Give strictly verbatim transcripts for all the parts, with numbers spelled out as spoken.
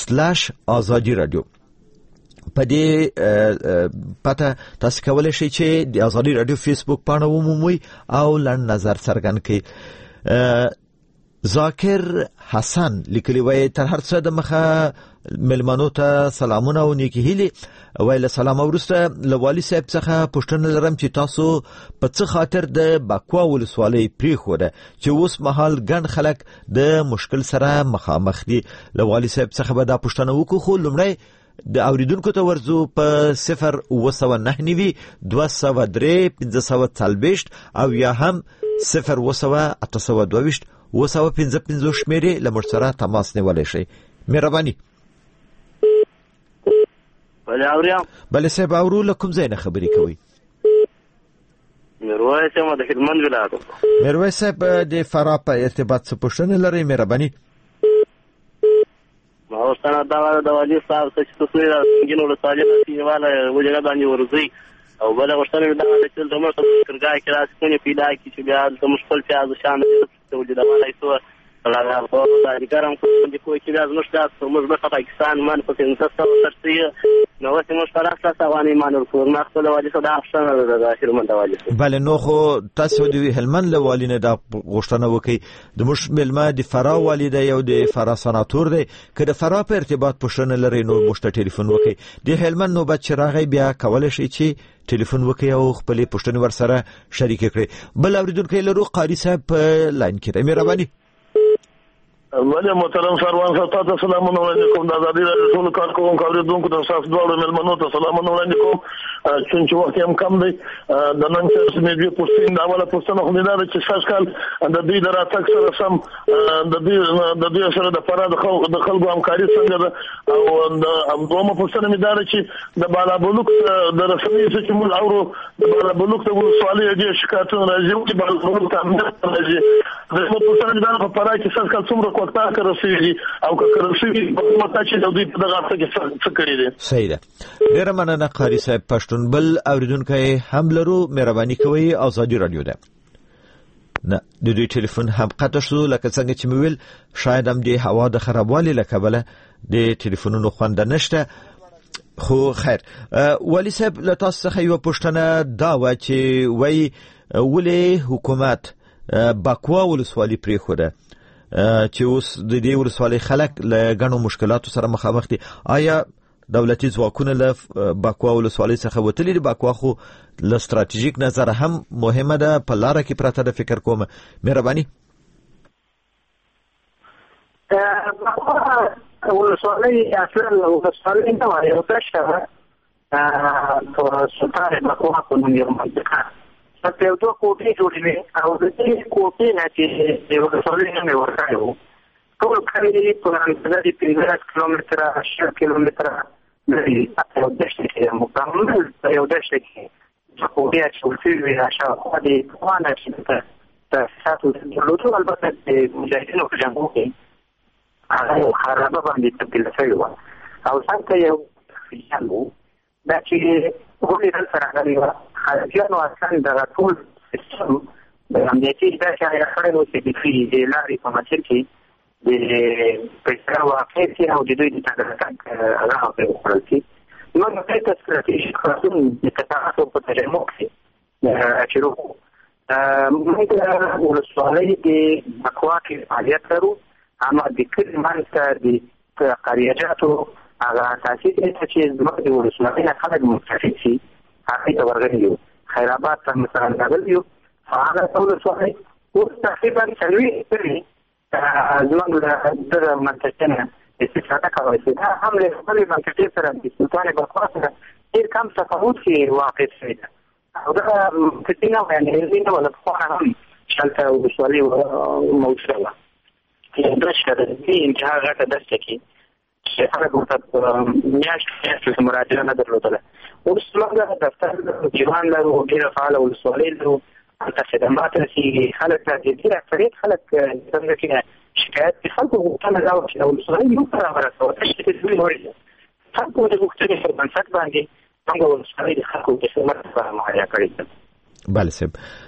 سلاش آزادی رادیو. په دې پته تاسو کولای شئ چې د آزادی رادیو فیسبوک پاڼه ومومئ او لنډ نظر څرګند کړئ. ذاکر حسن لیکلی وای تر هر څه د مخه ملمنو ته سلامونه او نیکی هیلي. ویل سلام ورسته لوالي صاحب څخه پوښتنه لرم چې تاسو په څه خاطر د باکوا ولسوالۍ پریخوده چې اوس مهال ګڼ خلک د مشکل سره مخامخ دي. لوالي صاحب څخه به دا پوښتنه وکړو، خو لومړی د اوریدونکو ته ورځو په صفر اوه سوه نهه نوي دوه سوه درې پنځه سوه څلوېښت او یا هم صفر اوه سوه اته سوه دوهویشت اوه سوه پنځه پنځوس شمېرې له موږ سره تماس نیولی شئ. مهرباني. بله اوریم. بله صاحب اورو. له کوم ځای نه خبرې کوئ؟ میرویس یم د هلمند ولایت. میرویس صاحب د فراه په ارتباط څه پوښتنه لرئ؟ مهرباني. ما ورته دا د والي صاحب څه چې تاسو یې راځئ نو له صالح سیواله وجه باندې ورځي او بل ورته دا چې د موږ څنګه کې راځي پیدا کی چې بیا د مشکل پیاز شان ته ولې دا وایي څو لا په دې کارم کوم کوی چې دا زموږ تاسو موږ په پاکستان من په څنګه تاسو ترسي نو واسه موږ پر اساس اوانه ایمان ورکو ما خپل والي صدا احسن د هلمند والي. بله نو خو تاسو د هلمند له والي نه دا غوښتنه وکي د موږ ملما د فراه والي دی او د فراه سناتور دی، که د فراه په ارتباط پوښتنه لري نو موږ ته ټلیفون وکي. د هلمند نو بچ راغی بیا کولای شي چې ټلیفون وکي او خپل پوښتنه ورسره شریک کړي. بل اوریدونکو لرو قاری صاحب په لاین کې دی. مهرباني. ولې محترم سروان صاحب تاسو سلامونه وړاندې کوم. د آزادي رادیو ټول کارکونکو اوریدونکو ته تاسو دواړو مېلمنو ته سلامونه وړاندې کوم. چې وخت هم کم دی د نن څه مې دې پوښتنه دا ولا پوښتنه خو دا چې ساس کال د دې دراتک سره سم د دې د دې سره د فراد د خلکو همکاري څنګه ده او د همدومه پوښتنه مې دا چې د بالا بلوک د رسمي چې موږ اورو د بالا بلوک ته سوالي دي شکایتونه راځي چې بالا بلوک ته راځي د پوښتنه دا په پاره کې ساس کال څومره کوټه کرسي او کرسي په مته چې د دې په دغه کې څه کړی دي. صحیح ده. ډیره مننه قاری صاحب. پښتون بل اوریدونکو هم لرو. مهرباني کوئ. آزادي رادیو ده. نه د دوی ټلیفون هم قطع شو لکه څنګه چې مې ویل شاید هم د هوا د خرابوالي له کبله د ټلیفونونو خوند نشته. خو خیر والي صاحب له تاسو څخه یو پوښتنه دا و چې وای ولې حکومت باکوا ولسوالۍ پریښوده چې اوس د دې ولسوالۍ خلک له غنو مشکلاتو سره مخامخ دي؟ آیا دولتي ځواکونه له باکوا ولسوالۍ څخه وتلي دي؟ باکوا خو له ستراتیژیک نظر هم مهمه ده، په لاره کې پراته ده فکر کوم. مهرباني. باکوا ولسوالۍ اصلا ولسوالۍ نه وایي او تشه په سلطان باکوا په نوم یو منطقه په یو دوه کوټې جوړې او د دې کوټې نه چې د ولسوالۍ نه ورکړی وو ټول کلی په اندازه د پنځه کیلومتره شل کیلومتره لري او د دشت کې مکمل په یو دشت کې چې کوټې چې وی راشه د قوانه چې د تاسو د لوټو البته د مجاهدینو په جنګو کې هغه خرابه باندې تبدیل شوی و او څنګه یو یالو دا چې ولې تل سره غلي و خلجانو اصلا د ټول سیستم د امنیتي ادارې سره خړلو چې د فری د لارې په مسیر کې د پیسې واقع کې او د دوی د تګراتک هغه په وړل کې نو نو ته ستراتیژي خاصون د تاسو په تجربه کې اچرو موږ د ولسوالۍ د باکوا کې فعالیت لرو اما د کل منځ د قریاجاتو هغه اساسي چې زموږ د ولسوالۍ نه خلک مستفید شي هغه د ورغلیو خیر آباد ته مثلا راغلیو هغه ولسوالۍ اوس تقریبا څلوي پرې زموږ د منطقې نه استفاده کوي چې دا هم له خپل منطقې سره د سلطان باکوا سره ډېر کم تفاوت کې واقع شوی ده او دا کتنه باندې نه ولا خو هم شلته ولسوالۍ موجوده ده چې دا شته د انتها غټه دسته کې چې هغه ورته میاشت کې مراجعه نه درلوده اوس موږ د دفتر دیوان لرو ډېر فعال ولسوالۍ لرو انت خدمات رسیږي خلک د دې اکثریت خلک څنګه کې شکایت په خلکو غوښتنه دا و چې ولسوالۍ یو پر راوړل چې د دوی لوري خلکو د غوښتنې په بنسټ باندې څنګه ولسوالۍ د خلکو د خدمت لپاره مهیا کړی. بله صاحب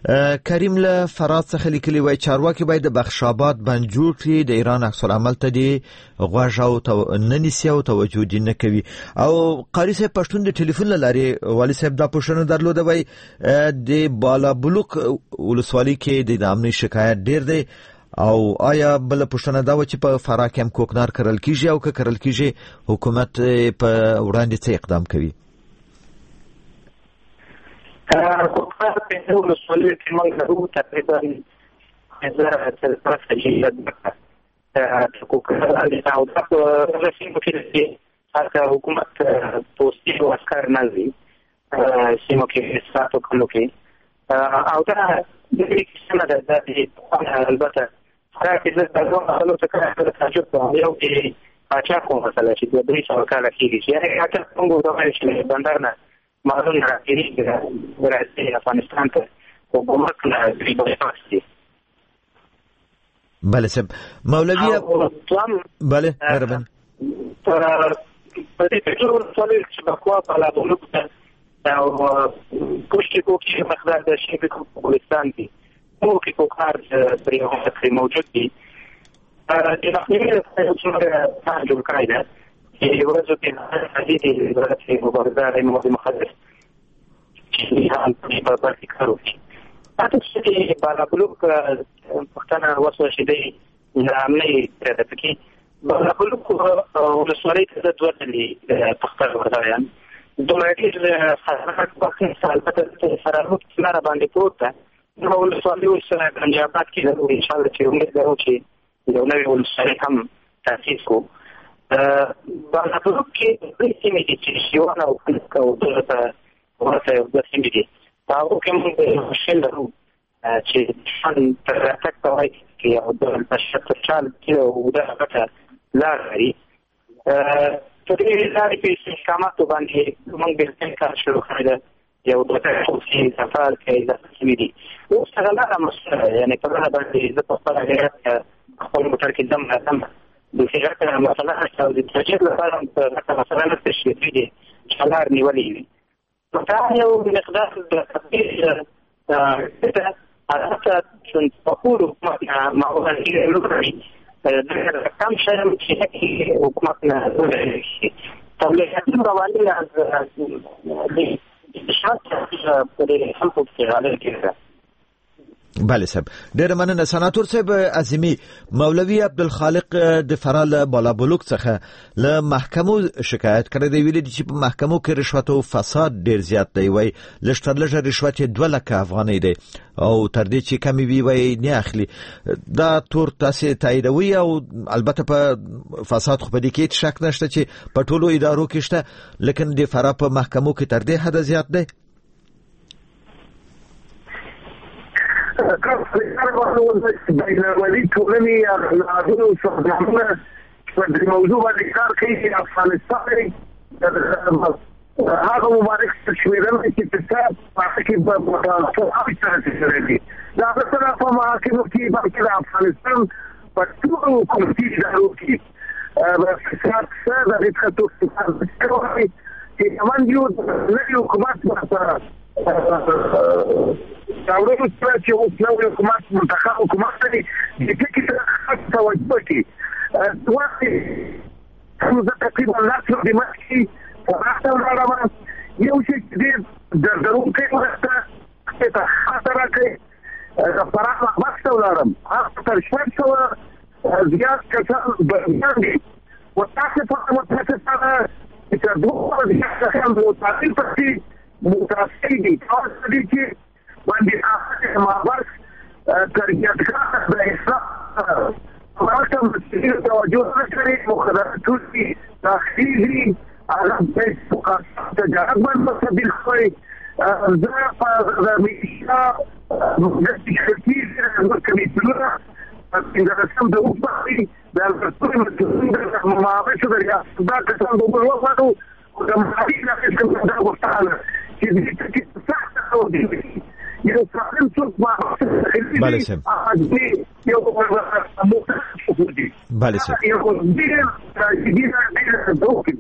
کریم له فرات څخه لیکلی وای چارواکي باید د بخشاباد بند جوړ کړي، د ایران عکس العمل ته دی غوږ او ننسي او توجه دي نه کوي. او قاری صاحب پښتون د ټلیفون لارې والي صاحب دا پوښتنه درلوده وای د بالا بلوک ولسوالۍ کې د امنیت شکایت ډیر دی او آیا بل پښتنه دا و چې په فراه کې هم کوکنار کرل کیږي او که کرل کیږي حکومت په وړاندې څه اقدام کوي؟ کوکنار په ولسوالۍ کې موږ لرو تقریبا هزار تر سجیه د کوکنار د او د رسمي کې هغه حکومت پوسټي او عسكر نه دي سیمو کې ساتو کوم کې او دا د دې څه نه ده د البته راکې د دغه خلکو څخه د تاجب په یو کې اچا کوم مثلا چې د دې څو کال کېږي چې هغه څنګه دوه چې بندر نه معلوم راځي د افغانستان ته حکومت له دې بحثي. بله سب مولوی بله مهربان تر په دې ټول ټول چې په خوا په لا بلوک او کوشش کوي مقدار د شي په افغانستان کې او کې کوکار پر یو ځای موجود دي د نخنیمه په څومره تاجل کړی چې ورځو کې حدیث د مبارزه د مخالف چې هم په برخه کارو تاسو چې بالا بلوک پښتنه وسو شي دی نامې تر دې کې بالا بلوک ولسوالۍ ته د دوه دلی پښتنه ورځایان دوه کې خاصه په سال په سره سره باندې پروت نو ولسوالۍ سره پنجابات کې د ان شاء الله چې امید لرو چې یو نوی ولسوالۍ هم تاسیس کو بالا بلوک کې د سیمې چې شیوان او کلکو دلته ورته د سیمې دي تاسو کوم د شل لرو چې څنګه تر تک توای کې او د بشرت چال کې او د هغه لا غري په دې لارې کې استقامت باندې موږ به کار شروع کړو یو دوه خصوصي سفر کې د سیمې دي او څنګه لا مسله یعنی په هغه باندې د خپل غیرت خپل موټر کې دم راځم د فکر مثلا چې د تجربه لپاره په مثلا د تشریح دي شلار نیولې دا یو مقدار د تفکر ته حتی چون پخور حکومت معاون لوکړي د کم شرم چې حکومت نه لوکړي تبلیغاتي رواني د شاته په دې هم په کې راځي. بله صاحب ډېر مننه. سناتور صاحب عظیمی مولوی عبدالخالق د فرال بالا بلوک څخه له محکمو شکایت کړی دی، ویلي چې په محکمو کې رشوت او فساد ډېر زیات دی، وای لږ تر لږه رشوت دوه لکه افغانۍ دی او تر دې چې کمی وي وای نه اخلي. دا تور تاسو تاییدوي او البته په فساد خو په دې کې شک نشته چې په ټولو ادارو کې شته، لیکن د فرا په محکمو کې تر دې حد زیات دی. بینالمللي ټولنې هغه سازمانونه چې د موضوع باندې کار کوي د افغانستان هغه مبارک شمیرل چې تاسو په کې په تاسو سره دي دا سره په محاکمو کې باندې د افغانستان په ټولو کومتي ادارو کې فساد سره د خطو څخه چې کمان یو نه حکومت سره داوړو چې اوس نو حکومت منتخب حکومت دی چې کې توجه وکړي دوه څه تقریبا لاس د مخکې فراغ ولاړم یو چې دې د درو کې ورته ته خاطر کې د فراغ مخته ولاړم هغه تر شپږ سوه زیات کسان باندې وتاسو په متاسفه چې دوه زیات کسان په تعقیب پرتي متاسفه دي تاسو دې چې باندې هغه مابرس ترجیحات د اسلام راځم چې توجه لري مخدرات ټولي تخصیصي هغه د فقط تجارت باندې تبدیل شوی زه په میشا د تشکیل د کمیټونو په رسم د اوپري د ټول د مابرس د ریاست د څنګه وګورو کوم حدیث نه کوم دا وستانه چې چې څه څه دی یو څه څه ما بله سم یو بله سم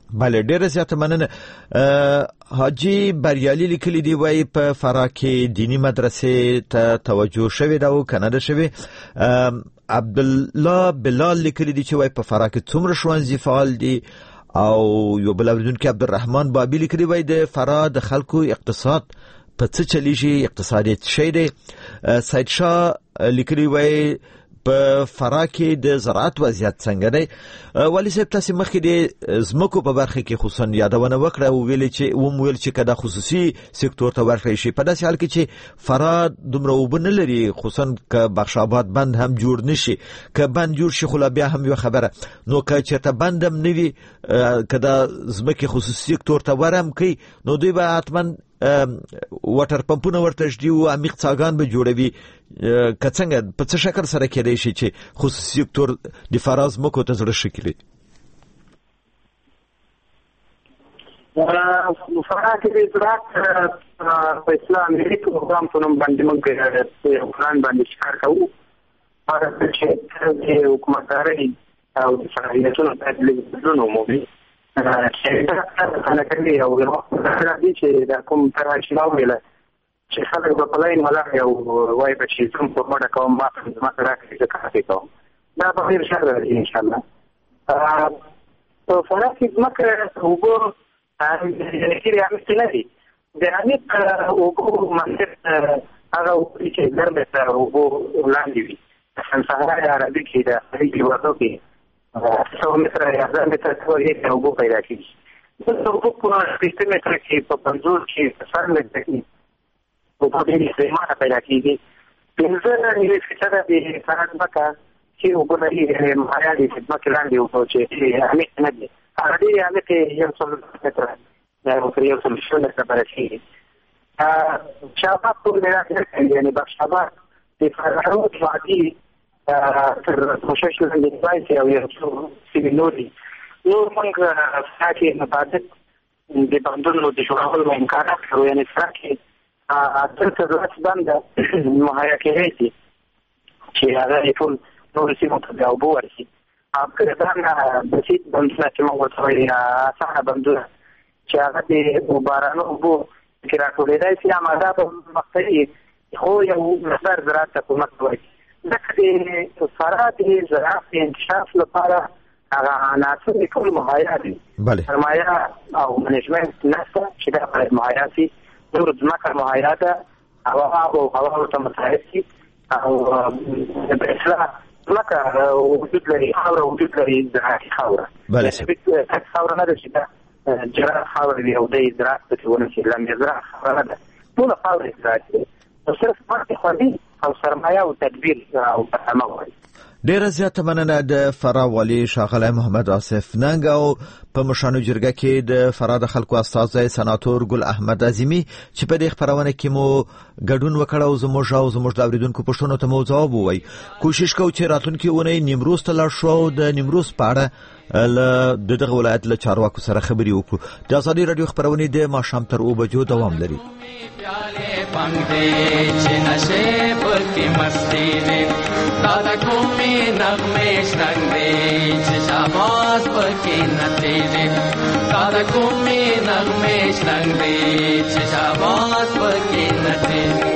بله ډیره زیاته مننه. حاجی بریالي لیکلي دی وای په فراه کې دینی مدرسې ته توجه شوې ده او کنه ده شوې. عبد الله بلال لیکلي دی چې وای په فراه کې څومره ښوونځي فعال دي، او یو بل اوریدونکو عبدالرحمن بابی لیکلي وای د فراه د خلکو اقتصاد په څه چلیږي، اقتصادي شي دی. سید شاه لیکلي وای په فراه کې د زراعت وضعیت څنګه دی. والي صاحب تاسو مخکې د زمکو په برخه کې خصوصا یادونه وکړه او ویل چې و ویل چې کدا خصوصي سکتور ته ورکړی شي په داسې حال کې چې فراه دومره وبنه لري، خصوصا که بخش آباد بند هم جوړ نشي، که بند جوړ شي خو بیا هم یو خبره، نو که چېرته بند هم نه وي کدا زمکه خصوصي سکتور ته ورم کوي نو دوی به حتما واټر پمپونه ورته جوړي او عمیق څاګان به جوړوي. که څنګه په څه شکل سره کېدای شي چې خصوصي سکتور د فراه زمکو ته زړه ښه کړي؟ فراه کې د زراعت په اسلامي پروګرام په نوم باندې موږ یو پلان باندې کار کوو چې د حکومتدارۍ او د فعالیتونو په بدلون ومومي چې دا کوي او راځي چې دا کوم تراشي راوړل چې خلک په پلاین ولاړ یو وای په چې څوم په ماده کوم ما ما راکړي چې کار کوي دا به ډیر ښه راځي ان شاء الله. په فراه کې ځمکه وګورو چې راځي نه دي د عمیق وګورو منطق هغه چې ګرمه ته وګورو لاندې وي صحرا عربي کې د خلیج وادو کې څو متره یا ځان متره ټول یې وګورو پیدا کیږي. د وګورو په سیستم کې چې په پنځور کې څر متره کې په دې کې ما پیدا کیږي. پنځه نیمه فیصده د فراه ځمکه چې وګورو یې مایا دي چې ځمکه لاندې وګورو چې عمیق نه دي هغه دې عمیق یو څو متره دا یو څو متره برابر شابه ټول راځي یعنی بخش آباد د فراه وادي تر کوشش لاندې پاتې او یو څو سیمینوري نور موږ ساکي مبادت د بندونو د جوړولو امکانات لرو، یعنی ساکي اته څلور باندې مهیا کېږي چې هغه ټول نور سیمو ته او بو ورسي. اپ دا بسيط بندونه چې موږ ورته وایي اسانه بندونه چې هغه د بارانو بو کې راټولې دی چې اماده په مقطعي خو یو مقدار زراعت ته کومک کوي. ځکه د فراه د زراعت د انکشاف لپاره هغه عناصر ټول مهیا دي. سرمایه او منیجمنت نشته چې دا باید مهیا شي. نور ځمکه مهیا ده او هغه هغه ورته مساعد شي او د اصلاح ځمکه وجود لري، خاوره وجود لري، زراعتي خاوره. بله خاوره نه ده چې دا جرا خاور دی او د زراعت په ونه چې لمې زراعت خاور ده ټول خاور زراعت دی او صرف مارکه خوندي او سرمایه او تدبیر او تمام. ډیره زیاته مننه د فراه والي ښاغلی محمد آصف ننګ او په مشانو جرګه کې د فراه د خلکو استازی سناتور ګل احمد عظیمی چې په دې خبرونه کې مو ګډون وکړ او زموږ او زموږ د اوریدونکو پوښتنو ته مو ځواب ووایي. کوشش کوو چې راتلونکي اونۍ نیمروز ته لاړ شو او د نیمروز په اړه له دغه ولایت له چارواکو سره خبرې وکړو. د ازادي رادیو خبرونه د ماښام تر اوه بجو دوام لري. दादा को में नगमेश रंगे शाबाश पके नतीजे दादा को में नगमेश रंगे शाबाश पके नतीजे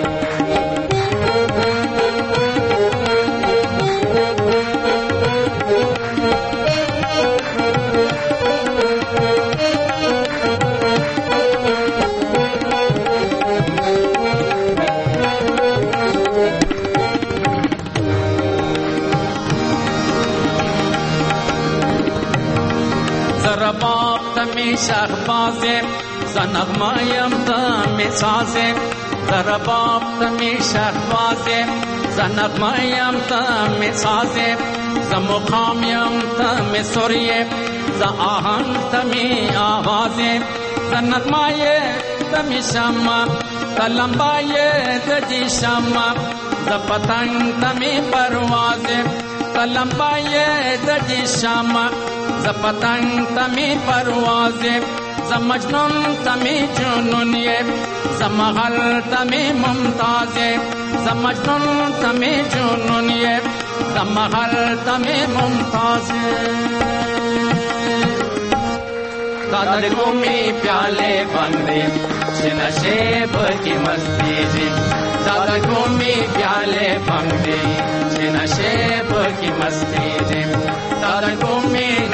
شهبازه زنغمایم تمی سازه زرباب تمی شهبازه زنغمایم تمی سازه زمقامیم تمی سوریه ز آهنگ تمی آوازه زنغمایه تمی شما تلمبایه دجی شما ز پتنگ تمی پروازه تلمبایه دجی شما ز پتنگ تمی پروازه ز مجنون تمی جنونیه ز مغل تمی ممتازه ز مجنون تمی جنونیه ز مغل تمی ممتازه दादा घूमी प्याले बंदे से नशेब की मस्ती जी दादा घूमी प्याले बंदे से नशेब की मस्ती जी दादा घूमी